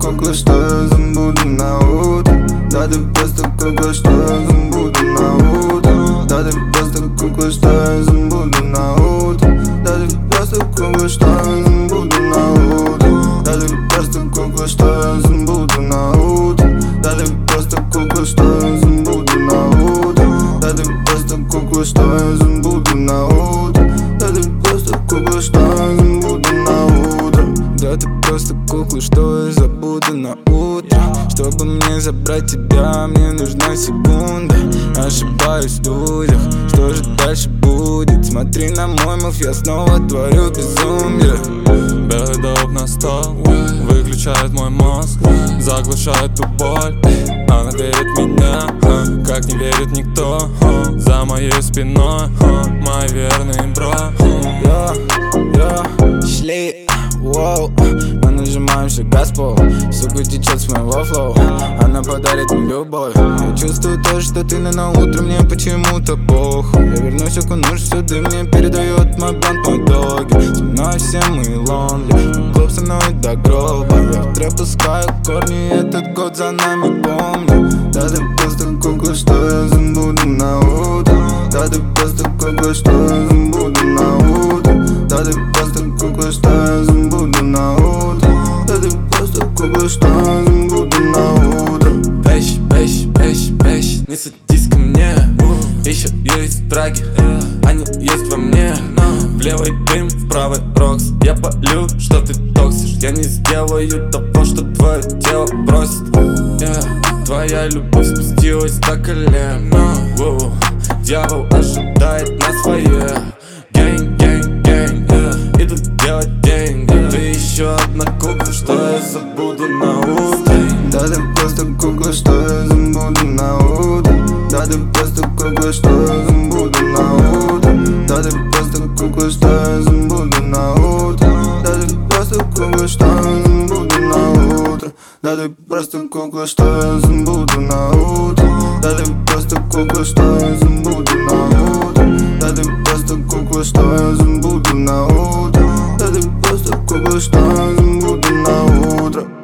кукла, что я забуду на утро. Да ты просто кукла, что я забуду на утро. Да ты просто кукла, что я забуду на утро. Да ты просто кукла, что я забуду на утро. Да ты просто кукла, что я забуду на утро. Да ты просто кукла, что я забуду на утро. Да ты просто кукла, что я забуду на утро. Да ты просто кукла, что я забуду на утро. Да ты просто кукла, что я забуду на утро. Чтобы мне забрать тебя, мне нужна секунда. Ошибаюсь в людях, что же дальше будет? Смотри на мой мув, я снова творю безумие. Белый дуб на стол, выключает мой мозг, заглушает ту боль. Она верит в меня, как не верит никто. За моей спиной мои верные бро. Шли, воу, мы нажимаем все газ пол. Сука течет с моего флоу, она подарит мне любовь. Я чувствую то, что ты, но на утро мне почему-то похуй. Я вернусь, окунусь в суды, мне передает мой блант, мой доги. Со мной все мы лонли, клуб со мной до гроба. Я в трэп пускаю корни, этот год за нами помню. Да ты просто кукла, что я забуду на утро. Да ты просто кукла, что я забуду на утро. Да ты просто кукла, что я забуду на утро. Да ты просто кукла, что я забуду на утро. Вещь, не садись ко мне. Еще есть драги, они есть во мне. В левый дым, в правый рокс. Я полю, что ты токсишь. Я не сделаю того, что твое тело просит. Твоя любовь спустилась до колен. Дьявол ожидает на свое. Гэнг, идут делать деньги. Ты еще одна кукла, что я забуду на утро. Да ты просто кукла, что я забуду на утро. Да ты просто кукла, что я забуду на утро. Да ты просто кукла, что я забуду на утро. Да ты просто кукла, что я забуду на утро. Да ты просто кукла, что я забуду на утро. Да ты просто кукла, что я забуду на утро. Да ты просто кукла, что я забуду на утро. Да ты просто кукла, что я забуду на утро.